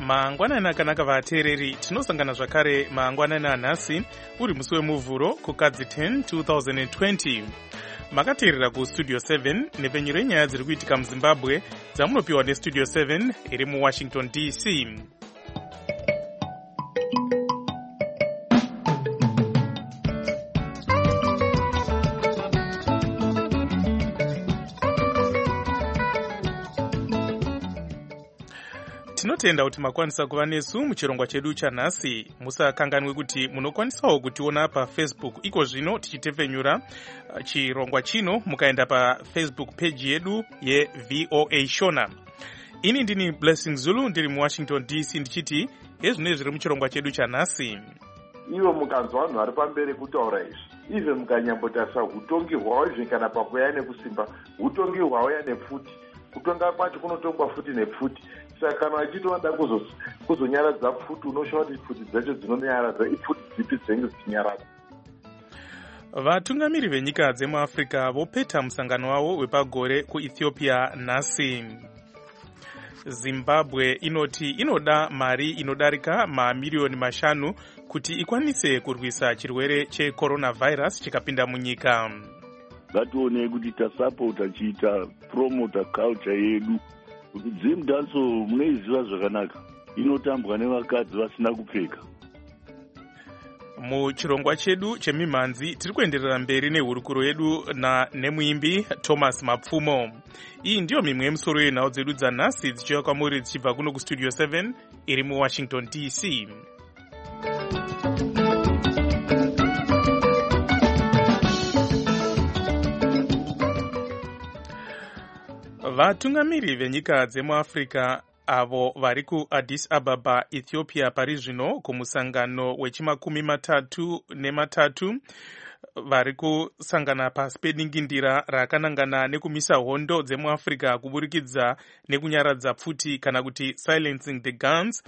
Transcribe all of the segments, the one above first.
Mangwanani akanaka vateereri, tinosangana zvakare mangwanani anhasi uri musi wemuvhuro kukadzi 10 2020. Makateerera kustudio 7 nepfenyuro yenyaya dziri kuitika muZimbabwe dzamunopiwa nestudio 7 iri muWashington DC. Tinotenda kuti makwanisa kuva nesu muchirongwa chedu chanhasi. Musakanganwe kuti munokwanisawo kutiona paFacebook iko zvino tichitepfenyura chirongwa chino mukaenda paFacebook page yedu yeVOA Shona. Ini ndini Blessing Zulu ndiri muWashington DC ndichiti ezvino zviri muchirongwa chedu chanhasi. Ivo mukanzwa vanhu vari pamberi kutaura izvi, ive mukanyambotarisa utongi hwavo izvi kana pakuya nekusimba, utongi hwauya nepfuti, kutonga kwacho kunotongwa futi nepfuti. Saka kana vachiti vada kuzonyaradza pfuti, unoshaura kuti pfuti dzacho dzinonyaradza ipfuti dzipi dzinenge dzichinyaradza. Vatungamiri venyika dzemuAfrica vopeta musangano wavo wepagore kuEthiopia nhasi. Zimbabwe inoti inoda mari inodarika mamiliyoni 5 kuti ikwanise kurwisa chirwere checoronavirus chikapinda munyika. Ngatione kuti tasapota chiita promota culture yedu. Zim dance munoiziva zvakanaka, inotambwa nevakadzi vasina kupfeka. Muchirongwa chedu chemimhanzi tiri kuenderera mberi nehurukuro yedu nemuimbi Thomas Mapfumo. Iyi ndiyo mimwe yemusoro yenhau dzedu dzanhasi dzichiuya kwamuri dzichibva kuno kustudio 7 iri muWashington DC. Vatungamiri venyika dzemuAfrica avo vari kuAddis Ababa, Ethiopia pari zvino kumusangano wechi33 vari kusangana pasi pedingindira rakanangana nekumisa hondo dzemuAfrica kuburikidza nekunyaradza pfuti kana kuti silencing the guns.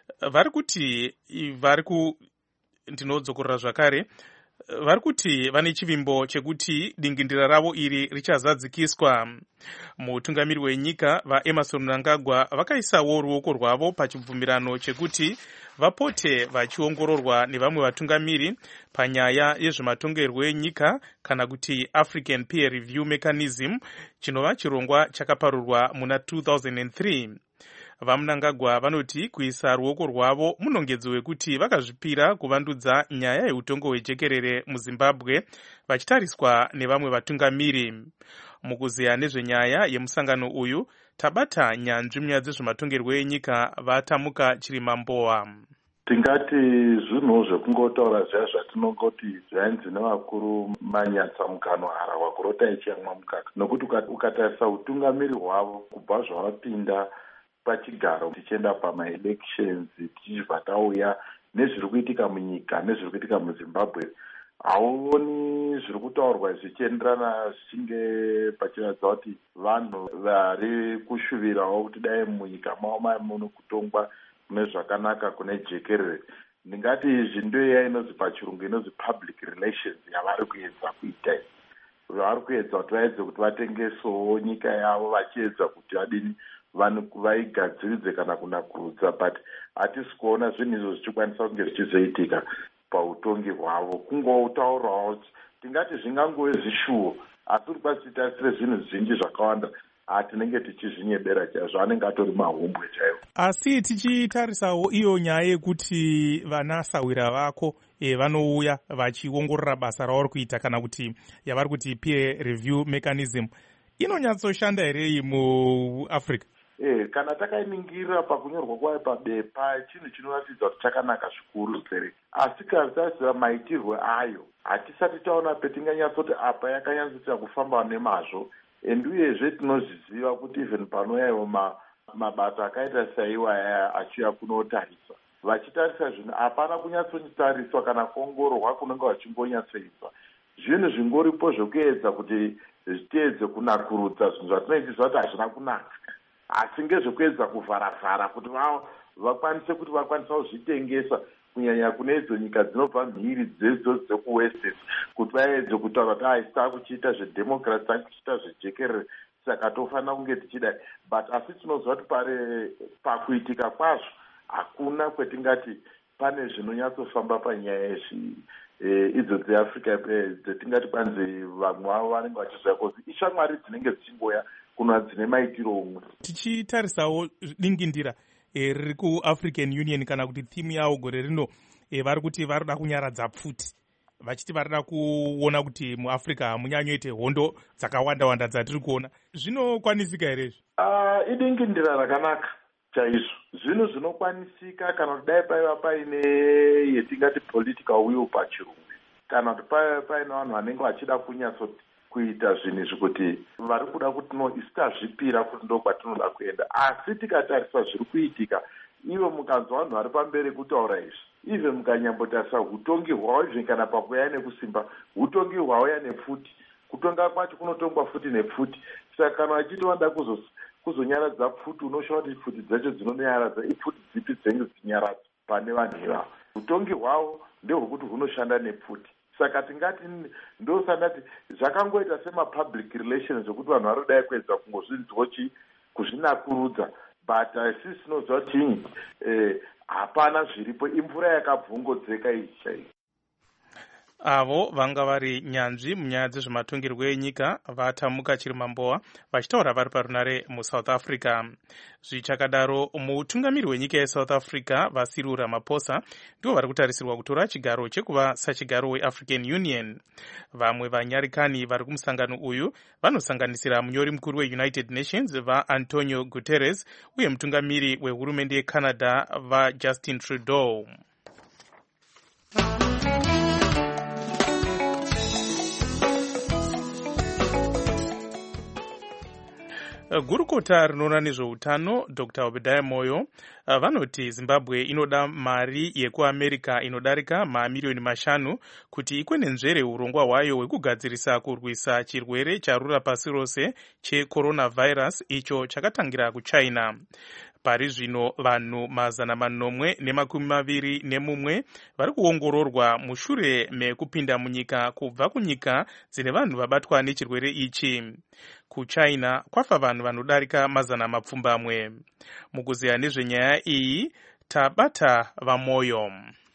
Ndinodzokorera zvakare, vari kuti vane chivimbo chekuti dingindira ravo iri richazadzikiswa. Mutungamiri wenyika vaEmerson Mnangagwa vakaisawo ruoko rwavo pachibvumirano chekuti vapote vachiongororwa nevamwe vatungamiri panyaya yezvematongerwo enyika kana kuti African Peer Review Mechanism, chinova chirongwa chakaparurwa muna 2003. VaMnangagwa vanoti kuisa ruoko rwavo munongedzo wekuti vakazvipira kuvandudza nyaya yeutongo hwejekerere muZimbabwe vachitariswa nevamwe vatungamiri. Mukuzeya nezvenyaya yemusangano uyu tabata nyanzvi munyaya dzezvematongerwo enyika vatamuka Chirima Mbowa. Tingati zvinhu zvekungotaura zviya zvatinongoti zvainzi nevakuru manyatsa mukano harahwa kurota ichiyamwa mukaka, nokuti ukatarisa utungamiri hwavo kubva zvavapinda pachigaro tichienda pamaelections tichibva tauya nezviri kuitika munyika nezviri kuitika muZimbabwe, hauoni zviri kutaurwa zvichienderana zvichinge pachiratidza kuti vanhu vari kushuvirawo kuti dai munyika mavo muno kutongwa kune zvakanaka kune jekerere. Ndingati izvi ndio iya inonzi pachirungu inonzi public relations yavari kuedza kuita. Vari kuedza kuti vaedze kuti vatengesewo nyika yavo vachiedza kuti vadini vanhu vaigadziridze kana kunakurudza, but hatisi kuona zvinhu izvo zvichikwanisa kunge zvichizoitika pautongi hwavo. Kungotaurawo tingati zvingangove zvishuwo, asi uri kwasitarisire zvinhu zvinji zvakawanda tinenge tichizvinyebera chaizvo, anenge atori mahumbwe chaivo. Asi tichitarisawo iyo nyaya yekuti vanasawira vako vanouya vachiongorora basa ravari kuita kana kuti yavari kuti peer review mechanism, inonyatsoshanda here muAfrica? Kana takainingira pakunyorwa kwayo pabepa, chinhu chinoratidza kuti chakanaka zvikuru sere, asi katarisira maitirwo ayo hatisati taona petinganyatsoti apa yakanyatsoita kufamba nemazvo. Uyezve tinozviziva kuti even panouyawo mabasa akaita saiwaya achiuya kunotarisa, vachitarisa zvinhu hapana kunyatsonyotariswa kana kuongororwa kunenge vachingonyatsoiswa. Zvinhu zvingoripo zvokuedza kuti zviteedze kunakurudza zvinhu zvatinoitiza kuti hazvina kunaka, asi ngezvekuedza kuvharavhara kuti vakwanise kuti vakwanisa kuzvitengesa kunyanya kune idzo nyika dzinobva mhiri dzedzo dzekuwest, kuti vaedze kutaura kuti haisi takuchiita zvedhemokirasi, takuchiita zvejekerere, saka tofanira kunge tichidai. But asi tinoziva kuti pakuitika kwazvo hakuna kwetingati pane zvinonyatsofamba panyaya idzo dzeafrica dzetingati kwanzi vamwe vavo vanenge vachiziva kozi ishamwari dzinenge dzichingoya kuna dzine maitiro omwe. Tichitarisawo dingindira riri kuafrican union kana kuti thimu yavo gore rino vari kuti varida kunyaradza pfuti, vachiti varida kuona kuti muafrica hamunyanyoite hondo dzakawanda dzatiri kuona. Zvinokwanisika here izvi? Idingindira rakanaka chaizvo. Zvinhu zvinokwanisika kana kuti dai paiva paine yetingati political will pachirungu, kana kuti paiva paine vanhu vanenge vachida kuita zvinhu izvi kuti vari kuda kuti isitazvipira kuti ndo kwatinoda kuenda. Asi tikatarisa zviri kuitika, ivo mukanzwa vanhu vari pamberi kutaura izvi, ive mukanyambotarisa utongi hwavo izvi kana pakuya nekusimba, utongi hwauya nepfuti, kutonga kwacho kunotongwa futi nepfuti. Saka kana vachiti vanoda kuzonyaradza pfuti, unoshaura kuti pfuti dzacho dzinonyaradza ipfuti dzipi dzinenge dzichinyaradza pane vanhu ivavo. Utongi hwavo ndehwekuti hunoshanda nepfuti. Saka tingati ndosandati zvakangoita semapublic relations zvokuti vanhu varodai kuedza kungozvinzwochi kuzvinakurudza, but isi sinoziva kuti hapana zviripo, imvura yakabvongodzeka iyi chaiyo. Avo vanga vari nyanzvi munyaya dzezvematongerwo enyika vatamuka Chirimambowa vachitaura vari parunare muSouth Africa. Zvichakadaro, mutungamiri wenyika yeSouth Africa vaCyril Ramaphosa ndivo vari kutarisirwa kutora chigaro chekuva sachigaro weAfrican Union. Vamwe vanyarikani vari kumusangano uyu vanosanganisira munyori mukuru weUnited Nations vaAntonio Guterres uye mutungamiri wehurumende yeCanada vaJustin Trudeau. Gurukota rinoona nezveutano Dr. Obadiah Moyo vanoti Zimbabwe inoda mari yekuAmerica inodarika mamiliyoni 5 kuti ikwenenzvere urongwa hwayo hwekugadzirisa kurwisa chirwere charura pasi rose cheCoronavirus icho chakatangira kuChina. Pari zvino vanhu 421 vari kuongororwa mushure mekupinda munyika kubva kunyika dzine vanhu vabatwa nechirwere ichi. KuChina kwafa vanhu vanodarika 200. Mukuziya nezvenyaya iyi tabata vaMoyo.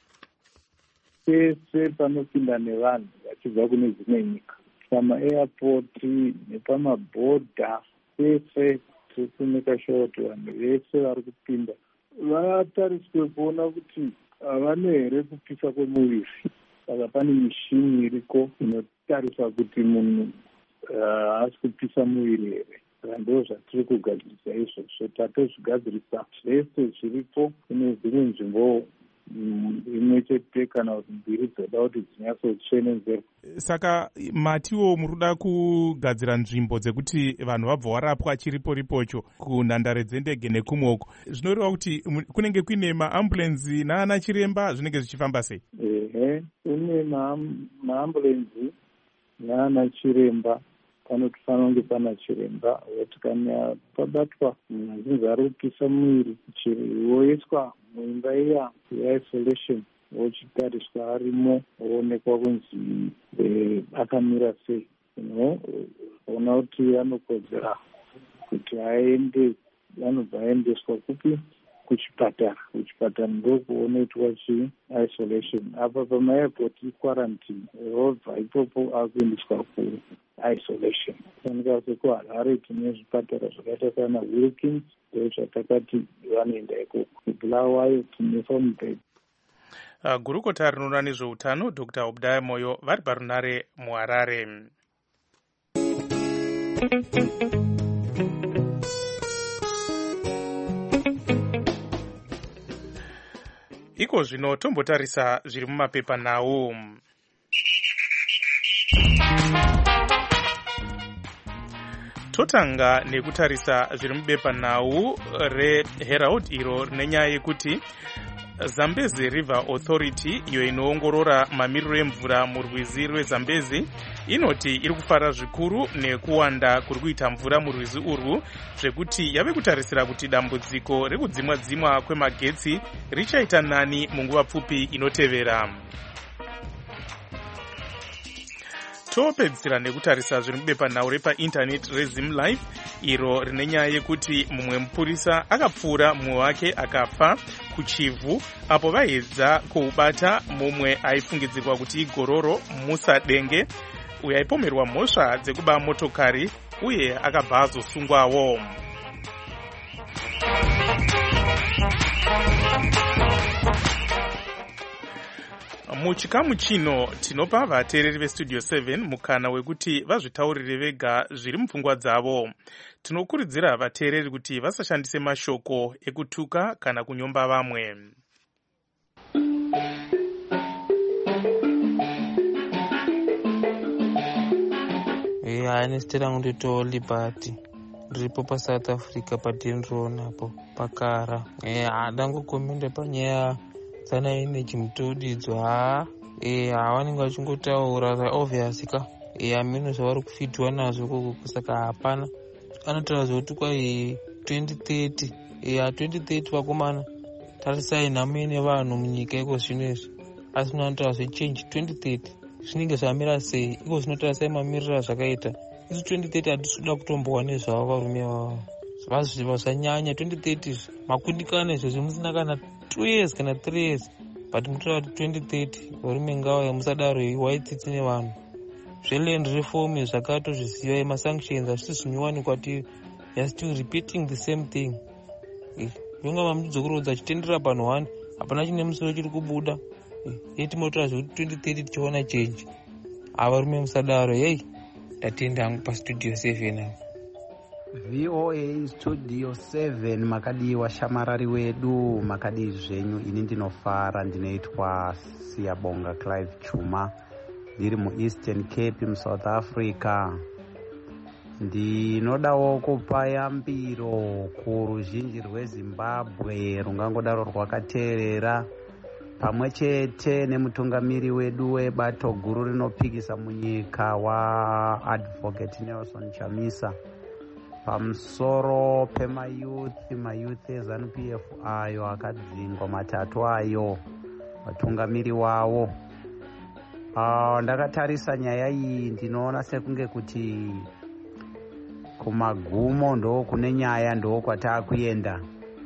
Pese panopinda nevanhu vachibva kune dzimwe nyika, pama-airport nepamabhodha, pese tirikumeka sure kuti vanhu vese vari kupinda vatariswe kuona kuti havana here kupisa kwemuviri. Saka pane mishini iriko inotarisa kuti munhu haasi kupisa muviri here. Saka ndo zvatiri kugadzirisa izvozvo. Tatozvigadzirisa zvese zviripo. Kune dzimwe nzvimbo imwe chete kana kuti mbiri dzoda kuti dzinyatsotsvenenzerwa. Saka matiwo murikuda kugadzira nzvimbo dzekuti vanhu vabva varapwa chiripo ripocho kunhandare dzendege nekumwoko. Zvinoreva kuti kunenge kuine maambulenzi naana chiremba zvinenge zvichifamba sei? Kune maambulenzi naana chiremba. Panofanira kunge pana chiremba woti kana pabatwa munhu azinzi ari kupisa muviri woiswa muimba iya yeisolation wochitariswa arimo woonekwa kunzi akamira sei, ona kuti anokodzera kuti aende, anobva aendeswa kupi? Kuchipatara. Kuchipatara ndokuonoitwa isolation. Apa pama-airport quarantine, robva ipopo akuendeswa isolation. Fanika sekuHarare tine zvipatara zvakaita sana Wilkins, ndozvatakati vanoenda ikoko. Bulawayo tine Farmbed. Gurukota rinoona nezveutano Dr. Obadiah Moyo vari parunare muHarare. Iko zvino tombotarisa zviri mumapepa nawo. Totanga nekutarisa zviri mubepa nawo reHerald iro rine nyaya yekuti Zambezi River Authority iyo inoongorora mamiriro emvura murwizi rweZambezi inoti iri kufara zvikuru nekuwanda kuri kuita mvura murwizi urwu zvekuti yave kutarisira kuti dambudziko rekudzimwa kwemagetsi richaita nani munguva pfupi inotevera. topedzisira nekutarisa zviri mubepanhau repaindaneti reZim Live, iro rine nyaya yekuti mumwe mupurisa akapfuura mumwe wake akafa kuchivhu apo vaedza kuubata mumwe aifungidzirwa kuti igororo Musa Denge, uyo aipomerwa mhosva dzekuba motokari uye akabva azosungwawo. Muchikamu chino tinopa vateereri vestudio 7 mukana wekuti vazvitaurire vega zviri mupfungwa dzavo. Tinokurudzira vateereri kuti vasashandise mashoko ekutuka kana kunyomba vamwe. Anestera ngundito Liberty ndiripo paSouth Africa patenroonapo pakara. Adangokomenda panyaya sana energy mutodidzwa vanenge vachingotaura obvious ka amino zvavari kufitwa nazvo kusaka hapana anotaura zvokuti kwa 2030 2030 vakomana tarisai nhamo ine vanhu munyika iko zvinezvi asi munotaura zvechange 2030 zvinenge zvamira sei iko zvinotaura sei mamiriro zvakaita isu 2030 hatisi kuda kutombowa nezvavo varume vavo zvazviva zvanyanya 2030 makundikana izvo zvimusina kana 2 years kana 3 years but mutora kuti 2030 varume ngavo musadaro waitsitsi nevanhu zveland reform zvakatozviziva emasanctions hazvisi zvinyowani kwatiri you're still repeating the same thing. Yonga mamudzo kurodza chitendera panhu 1 hapana chine musoro chiri kubuda yeti motora zvekuti 2030 tichiona change avarume musadaro hei tatenda hangu pastudio 7 VOA Studio 7 makadiwa shamarari wedu makadii zvenyu. Ini ndinofara ndinoitwa Siyabonga Clive Chuma ndiri muEastern Cape muSouth Africa. Ndinodawo kupa yambiro kuruzhinji rweZimbabwe rungangodaro rwakateerera pamwe chete nemutungamiri wedu webato guru rinopikisa munyika waAdvocate Nelson Chamisa pamusoro pemayouth eZANU-PF ayo akadzingwa matatu ayo vatungamiri wavo. Ndakatarisa nyaya iyi ndinoona sekunge kuti kumagumo ndo kune nyaya ndo kwatakuenda,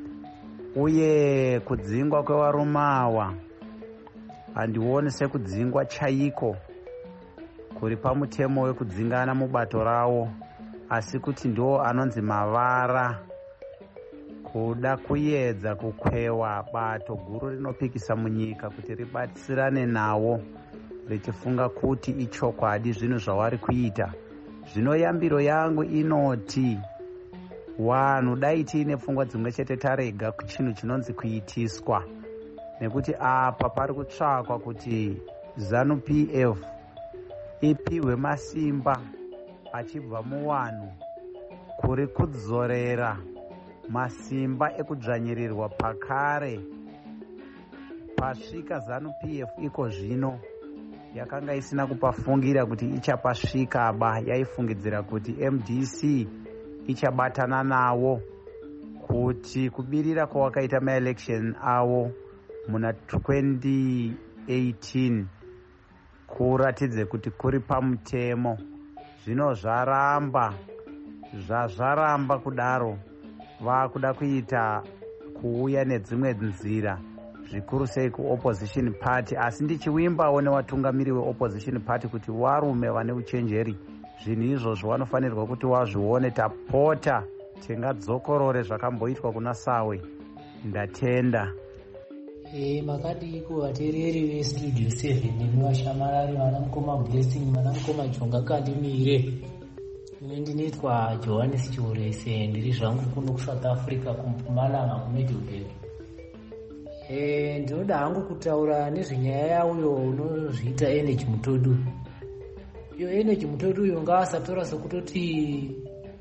uye kudzingwa kwevarume ava handioni sekudzingwa chaiko kuri pamutemo wekudzingana mubato ravo, asi kuti ndo anonzi mavara kuda kuedza kukwewa bato guru rinopikisa munyika kuti ribatsirane nawo richifunga kuti ichokwadi zvinhu zvavari kuita. Zvino yambiro yangu inoti vanhu dai tiine pfungwa dzimwe chete tarega chinhu chinonzi kuitiswa, nekuti apa pari kutsvakwa kuti ZANU-PF ipiwe masimba achibva muvanhu kuri kudzorera masimba ekudzvanyirirwa pakare pasvika ZANU-PF iko zvino yakanga isina kupafungira kuti ichapasvika ba, yaifungidzira kuti MDC ichabatana nawo kuti kubirira kwawakaita maelection avo muna 2018 kuratidze kuti kuri pamutemo. Zvino zvazvaramba kudaro vakuda kuita kuuya nedzimwe nzira zvikuru sei kuopposition party, asi ndichiwimbawo nevatungamiri weopposition party kuti varume vane uchenjeri zvinhu izvozvo vanofanirwa kuti vazvione. Tapota tingadzokorore zvakamboitwa kuna Sawe. Ndatenda. Makadiko vateereri vestudio 7 nemuvashamarari vana mukoma Blessing vana mukoma Jonga Kandimire. Ine ndinoitwa Johannes Chiurese, ndiri zvangu kuno kuSouth Africa kuMpumalanga kuMiddelburg. Ndinoda hangu kutaura nezvenyaya yauyo unozviita Energy Mutodu. Iyo Energy Mutodu uyo ngaasatora sokutoti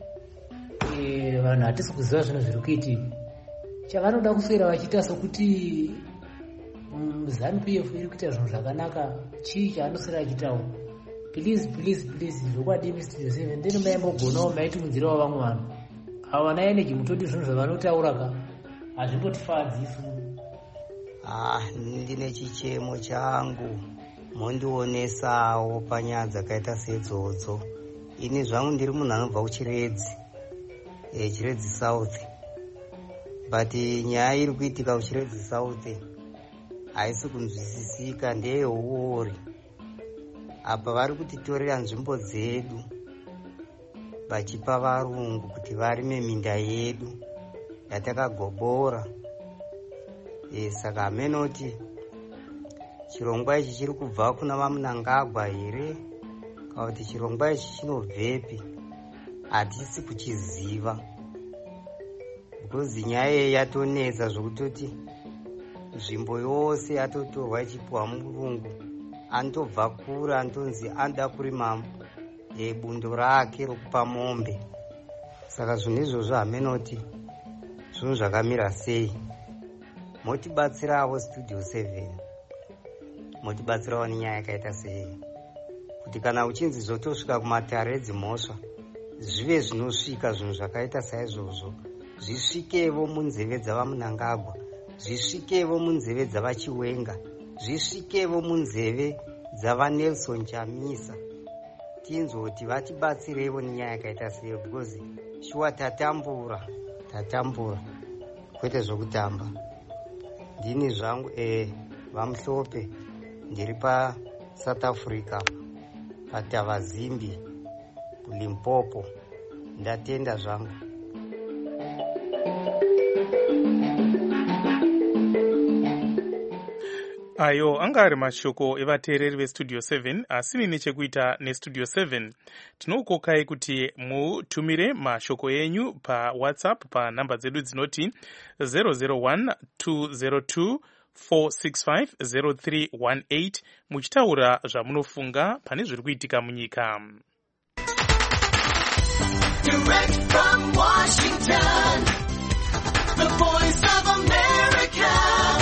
vanhu hatisi kuziva zvinhu zviri kuitika. Chavanoda kuswera vachiita sokuti ZANU-PF iri kuita zvinhu zvakanaka, chii chaanoswera achitawo. Please zvokwadi Studio 7 ndino maimbogonawo maitimudzirawo vamwe vanhu ava vana Energy Mutodu zvinhu zvavanotaura ka hazvimbotifadzi isu. Ndine chichemo changu mondionesawo panyaya dzakaita seidzodzo. Ini zvangu ndiri munhu anobva kuchiredzi, Chiredzi South, but nyaya iri kuitika kuchiredzi South haisi kunzwisisika. Ndeyeuori apa vari kutitorera nzvimbo dzedu vachipa varungu kuti varime minda yedu yatakagobora. Saka hamenoti chirongwa ichi chiri kubva kuna vaMnangagwa here kana kuti chirongwa ichi chinobvepi hatisi kuchiziva, because nyaya iyi yatonetsa zvokutoti nzvimbo yose yatotorwa ichipiwa murungu. Anotobva kure antonzi anoda kurima bundo rake rokupa mombe. Saka zvinhu izvozvo hamenoti zvinhu zvakamira sei? Motibatsirawo Studio 7, motibatsirawo nenyaya yakaita sei, kuti kana uchinzi zvotosvika kumatare edzimhosva zvive zvinosvika zvinhu zvakaita saizvozvo, zvisvikevo munzeve dzavaMnangagwa, zvisvikevo munzeve dzavaChiwenga, zvisvikevo munzeve dzavaNelson Chamisa. Tinzoti vatibatsirevo nenyaya yakaita sei, because shuwa tatambura kwete zvokutamba. Ndini zvangu vaMhlope, ndiri paSouth Africa paTavazimbi Limpopo. Ndatenda zvangu. Ayo anga ari mashoko evateereri veStudio 7, asini nechekuita neStudio 7. Tinokokai kuti mutumire mashoko enyu paWhatsApp panhamba dzedu dzinoti 001-202-465-0318 muchitaura zvamunofunga pane zviri kuitika munyika. Direct from Washington, the voice of America.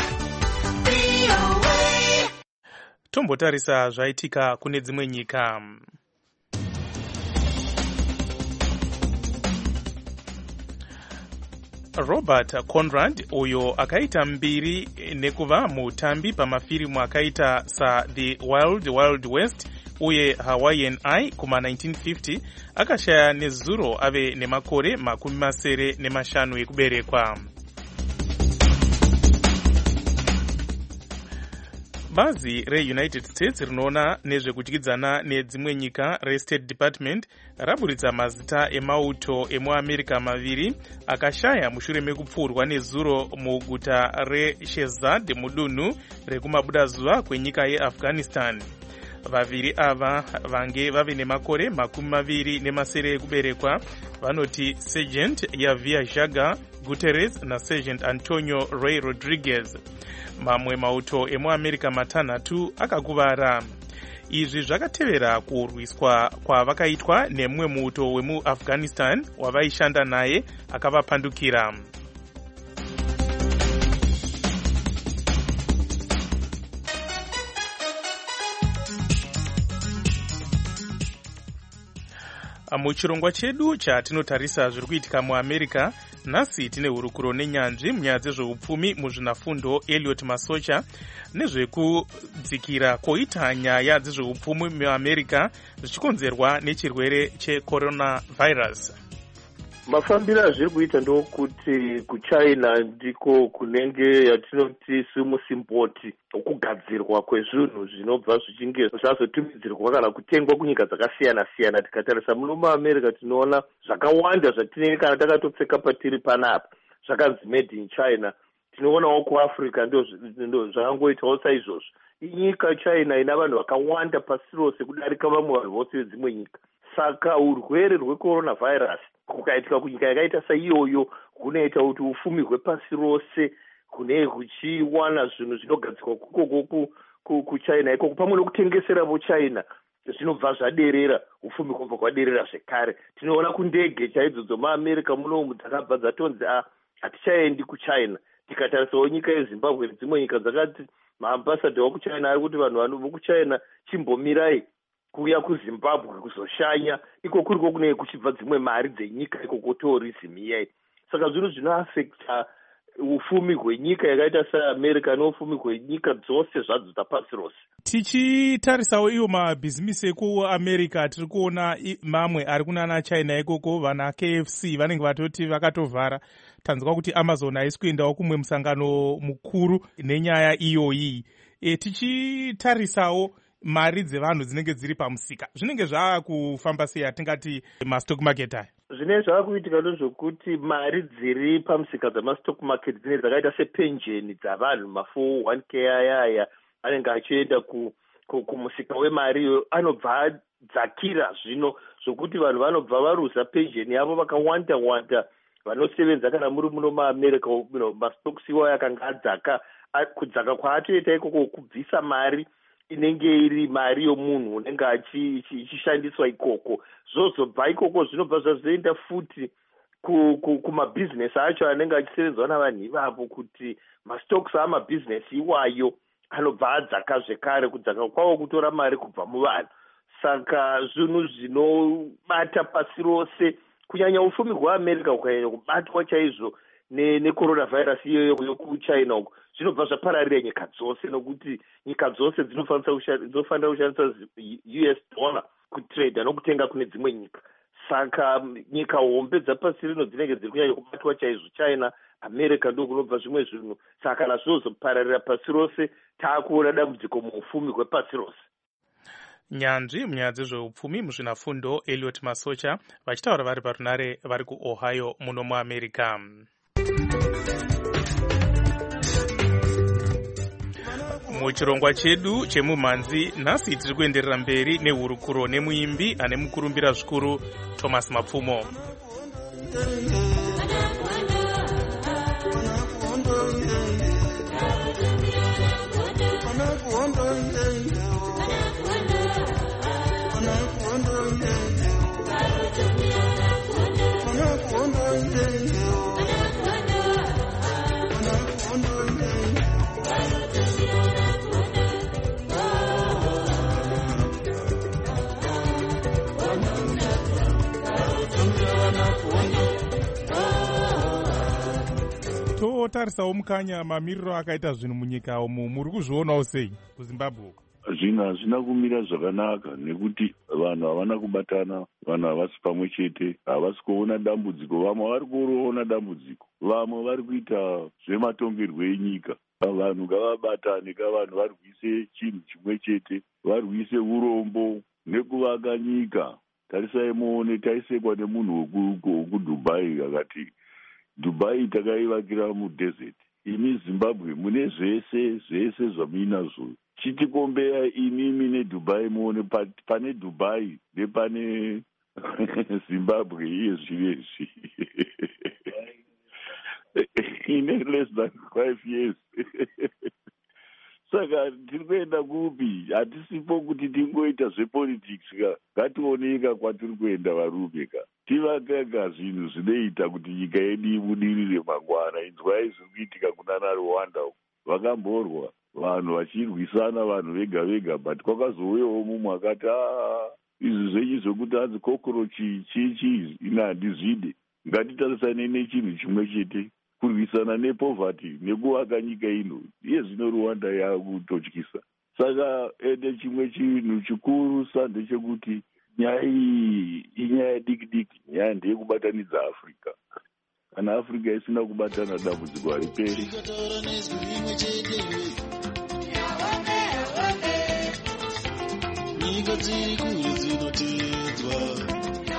Tombotarisa zvaitika kune dzimwe nyika. Robert Conrad, uyo akaita mbiri nekuva mutambi pamafirimu akaita saThe Wild West uye Hawaiian Eye kuma 1950, akashaya nezuro ave nemakore 75 ekuberekwa. Bazi reUnited States rinoona nezvekudyidzana nedzimwe nyika reState Department raburitsa mazita emauto emuAmerica 2 akashaya mushure mekupfurwa nezuro muguta reShehzad mudunhu rekumabudazuva kwenyika yeAfghanistan. Vaviri ava vange vave nemakore 27 ekuberekwa vanoti Sergeant Yavia Jaga Guterres naSergeant Antonio Ray Rodriguez. Mamwe mauto emuAmerica 6 akakuvara. Izvi zvakatevera kurwiswa kwavakaitwa nemumwe muto wemuAfghanistan wavaishanda naye akavapandukira. Muchirongwa chedu chatinotarisa zviri kuitika muAmerica, nhasi tine hurukuro nenyanzvi munyaya dzezveupfumi muzvinafundo Elliot Masocha nezvekudzikira koita nyaya dzezveupfumi muAmerica zvichikonzerwa nechirwere cheCoronavirus. Mafambiro azviri kuita ndokuti kuChina ndiko kunenge yatinoti simusimboti okugadzirwa kwezvinhu zvinobva zvichinge zvazotumidzirwa kana kutengwa kunyika dzakasiyana-siyana. Tikatarisa muno muAmerica tinoona zvakawanda zvatinenge kana takatopfeka patiri panapa zvakanzi made in China. Tinoonawo kuAfrica ndo zvakangoitawo saizvozvo. Inyika China ina vanhu vakawanda pasi rose kudarika vamwe vanhu vose vedzimwe nyika. Saka urwere hwecoronavirus kukaitika kunyika yakaita saiyoyo kunoita kuti ufumi hwepasi rose kune huchiwana zvinhu zvinogadzirwa kukoko kuChina ikoko pamwe nekutengesera voChina zvinobva zvaderera, ufumi kubva kwaderera zvekare. Tinoona kundege chaidzo dzomuAmerica munomu dzakabva dzatonzi hatichaendi kuChina. Tikatarisawo nyika yeZimbabwe nedzimwe nyika dzakati maambasadha wokuChina ari kuti vanhu vokuChina chimbomirai kuuya kuZimbabwe kuzoshanya iko kuriko kunenge kuchibva dzimwe mari dzenyika ikoko tourism iyai. Saka zvinhu zvinoafekta ufumi hwenyika yakaita seamerica neufumi hwenyika dzose zvadzo dzapasi rose. Tichitarisawo iwo mabhizimisi ekuamerica tiri kuona mamwe ari kunana China ikoko, vana KFC vanenge vatoti vakatovhara. Tanzwa kuti Amazon haisi kuendawo kumwe musangano mukuru nenyaya iyoyi. Tichitarisawo mari dzevanhu dzinenge dziri pamusika, zvinenge zvakufamba sei atingati mastock market aya? Zvinenge zvaakuitika ndezvokuti mari dziri pamusika dzamastock market dzinenge dzakaita sepenjeni dzavanhu, ma401k aya anenge achienda kumusika wemari anobva adzakira zvino, zvokuti vanhu vanobva varuza penjeni yavo vakawanda vanosevenza kana muri muno muAmerica. Mastocks iwayo akanga adzaka, kudzaka kwaatoita ikoko kubvisa mari inenge iri mari yomunhu unenge achishandiswa ikoko, zvozobva ikoko zvinobva zvazoenda futi kumabhizinesi acho anenge achisevenzwa navanhu ivavo, kuti mastocks amabhizinesi iwayo anobva adzaka zvekare, kudzaka kwawo kutora mari kubva muvanhu. Saka zvinhu zvinobata pasi rose, kunyanya ufumi hweAmerica ukanyanya kubatwa chaizvo necoronavirus iyoyo yokuchina uko, zvinobva zvapararira nyika dzose, nokuti nyika dzose dzinofanira kushandisa US dollar kutrade nokutenga kune dzimwe nyika. Saka nyika hombe dzapasi rino dzinenge dziri kunyanya kubatwa chaizvo, China, America ndo kunobva zvimwe zvinhu. Saka nazvo zopararira pasi rose, taakuona dambudziko muufumi hwepasi rose. Nyanzvi munyaya dzezveupfumi muzvinafundo Elliot Masocha vachitaura vari parunare vari kuOhio muno muAmerica. Muchirongwa chedu chemumhanzi nhasi tiri kuenderera mberi nehurukuro nemuimbi ane mukurumbira zvikuru Thomas Mapfumo. Totarisawo mukanya mamiriro akaita zvinhu munyika umu, muri kuzvionawo sei kuZimbabwe? Zvinhu hazvina kumira zvakanaka, nekuti vanhu havana kubatana, vanhu havasi pamwe chete, havasi kuona dambudziko. Vamwe vari kuona dambudziko, vamwe vari kuita zvematongerwo enyika. Vanhu ngavabatane, vanhu vari kuise chinhu chimwe chete, vari kuise urombo nekuvaka nyika. Tarisai muone taisekwa nemunhu wekuDubai akati Dubai takaivakira mudesert. Imi Zimbabwe mune zvese zvamuinazvo. Chitikombeya inimi neDubai muone pane Dubai nepane Zimbabwe iye zvirezvi. Ine less than 5 years. Saka tiri kuenda kupi? Hatisipo kuti tingoita zvepolitics ka. Ngationeka kwatiri kuenda varume ka. Tivakaka zvinhu zvinoita kuti nyika yedu ibudirire mangwana. Inzwai zviri kuitika kunana Rwanda vakamborwa vanhu vachirwisana vanhu vega but kwakazouyawo mumwe akati izvi zvenyu zvokuti hanzi kokorochi chii ina handizvide. Ngatitarisane nechinhu chimwe chete, kurwisana nepoverty nekuvaka nyika ino. Iye zvino Rwanda yakutotyisa. Saka ende chimwe chinhu chikuru ndechekuti nyaya iyi inyaya diki, nyaya ndeyekubatanidza Afrika. Kana Afrika isina kubatana dambudziko hariperi. Nyika dziri kure dzinotedzwa.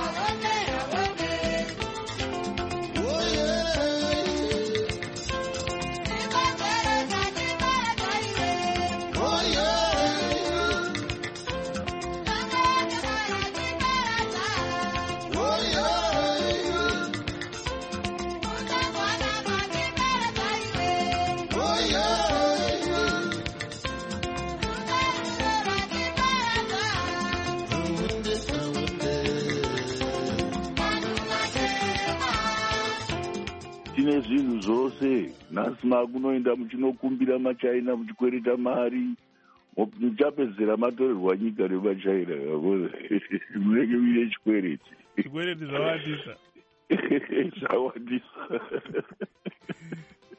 Tine zvinhu zvose, nhasi makunoenda muchinokumbira maChina muchikwereta mari, muchapedzera matorerwa nyika nemaChina, munenge muine chikwereti. Chikwereti zvawandisa. Zvawandisa.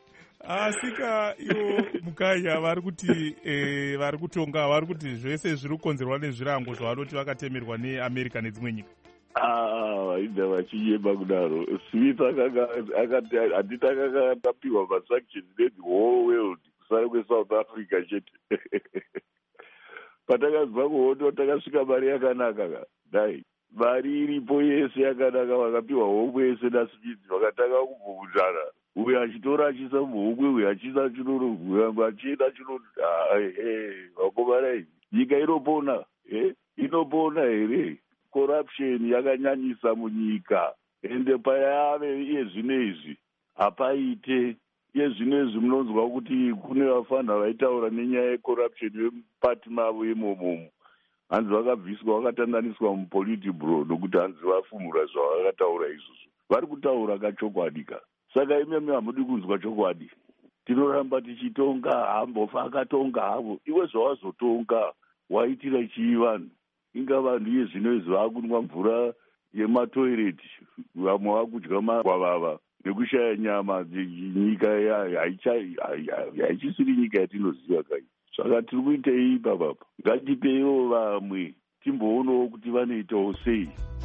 asika ivo mukanya vari kutonga vari kuti zvese zviri kukonzerwa nezvirango zvavanoti vakatemerwa neamerica nedzimwe nyika. Vaida vachiyema kudaro. Smith handiti akanga tapiwa masanctions nedi whole world kusara kweSouth Africa chete. Patakabva kuhondo takasvika mari yakanaka dai mari iripo yese yakanaka, vakapiwa homwe yese naSmith vakatanga kubvunzana, uyo achitora achiisa muhomwe, uyo achiisa chinono, uyo achienda chinono. Vakomana, nyika inopona here? Corruption yakanyanyisa munyika, ende payave yezvinezvi hapaite. Yezvinezvi munonzwa kuti kune vafana vaitaura nenyaya yecorruption vemupati mavo imomomo, hanzi vakabviswa vakatanganiswa mupolitiburo nokuti hanzi vafumura zvavakataura izvozvo. Vari kutaura kachokwadi ka. Saka imemi hamudi kunzwa chokwadi. Tinoramba tichitonga, hambofa akatonga havo. Iwe zvawazotonga waitira chii vanhu? Inga vanhu yezvinezvi vakunwa mvura yematoireti, vamwe vakudya magwavava nekushaya nyama. Nyika haichisiri nyika yatinoziva kai. Saka tiri kuitei baba, ngatipeiwo vamwe timboonawo kuti vanoitawo sei.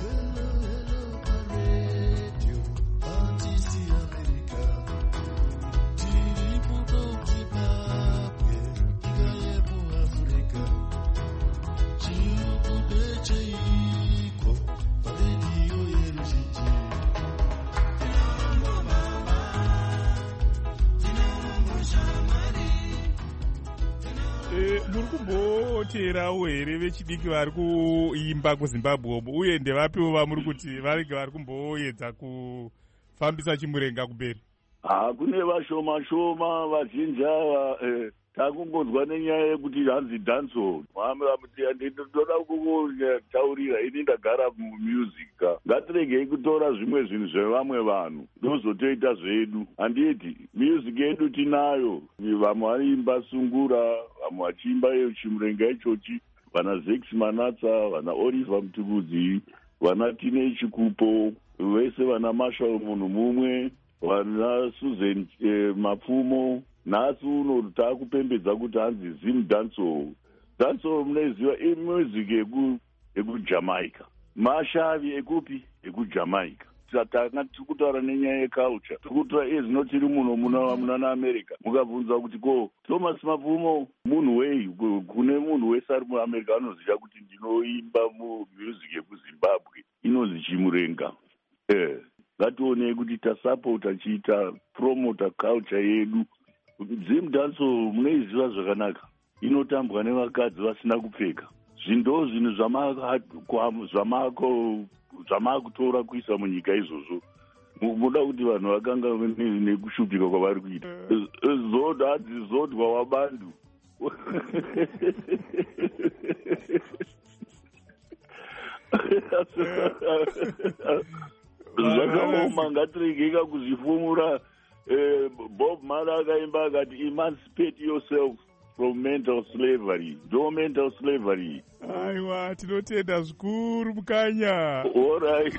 Muri kumboteerawo here vechidiki vari kuimba kuZimbabwe uye ndevapiwo vamuri kuti varege vari kumboedza kufambisa chimurenga kuberi? Kune vashoma shoma, vazhinji ava takungonzwa nenyaya yekuti hanzi dancehall. Ndinoda kukutaurira, ini ndagara mumusic. Ngatiregei kutora zvimwe zvinhu zvevamwe vanhu ndozotoita zvedu. Handiti music yedu tinayo, vamwe vanoimba sungura, vamwe vachiimba chimurenga ichochi, vana Zex Manatsa, vana Oliver Mtukudzi, vana Tine Chikupo, vese vana Marshall munhu mumwe, vana Susan Mapfumo. Nhasi uno taakupembedza kuti hanzi Zim dancehall. Dancehall munoiziva imusic yekuJamaica. Mashavi ekupi? Ekujamaica. Tiri kutaura nenyaya yeculture. Tiri kutora ezinotiri muno muna naAmerica. Mukabvunza kuti ko Thomas Mapfumo munhu wei? Kune munhu wese ari muAmerica anoziva kuti ndinoimba music yekuZimbabwe inonzi chimurenga. Ngationei kuti tasapota chiita promota culture yedu. Zim dancehall munoiziva zvakanaka, inotambwa nevakadzi vasina kupfeka. Zvindo zvinhu zvamakutora kuisa munyika izvozvo. Muda kuti vanhu vakanga nekushupika kwavari kuita. Hadzizodwa wabandu. Zvakaoma, ngatiregeka kuzvifumura. Bob Marley akaimba akati emancipate yourself from mental slavery. No mental slavery. Aiwa, tinotenda zvikuru mukanya. All right.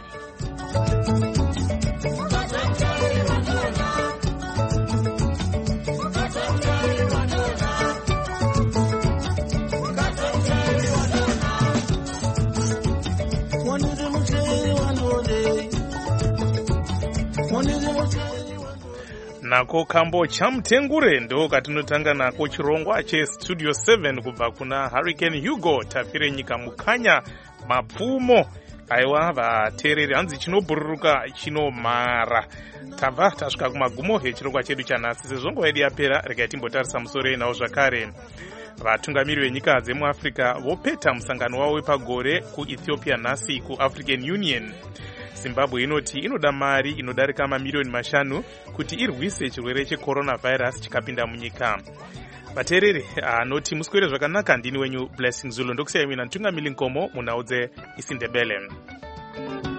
Nako kambo chamutengure ndo katinotanga nako chirongwa chestudio 7 kubva kuna Hurricane Hugo. Tafire nyika mukanya mapfumo. Aiwa vateereri, hanzi chinobhururuka chinomara. Tabva tasvika kumagumo echirongwa chedu chanhasi. Sezvo nguva yedu yapera, regai timbotarisa musoro enawo zvakare. Vatungamiri venyika dzemuAfrica vopeta musangano wavo wepagore kuEthiopia nhasi kuAfrican Union. Zimbabwe inoti inoda mari inodarika mamiliyoni 5 kuti irwise chirwere checoronavirus chikapinda munyika. Vateereri, anoti muswere zvakanaka. Ndini wenyu Blessing Zulu, ndokusiyai mina Ntungamiri Nkomo munhau dzeIsindebele.